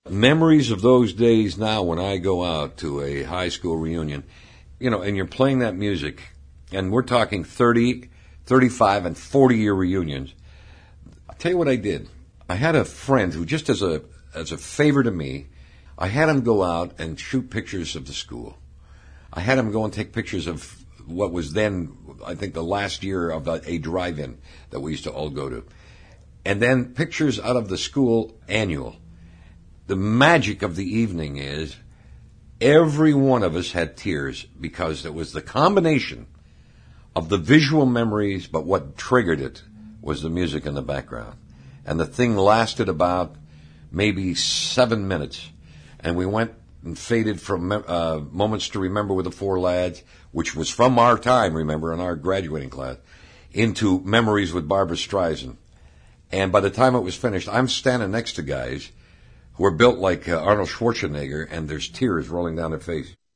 Memories of those days now when I go out to a high school reunion, and you're playing that music, and we're talking 30, 35, and 40-year reunions. I'll tell you what I did. I had a friend who, just as a favor to me, I had him go out and shoot pictures of the school. I had him go and take pictures of what was then, I think, the last year of a drive-in that we used to all go to. And then pictures out of the school annual. The magic of the evening is every one of us had tears because it was the combination of the visual memories, but what triggered it was the music in the background. And the thing lasted about maybe 7 minutes. And we went and faded from Moments to Remember with the Four Lads, which was from our time, remember, in our graduating class, into Memories with Barbra Streisand. And by the time it was finished, I'm standing next to guys who are built like Arnold Schwarzenegger, and there's tears rolling down their face.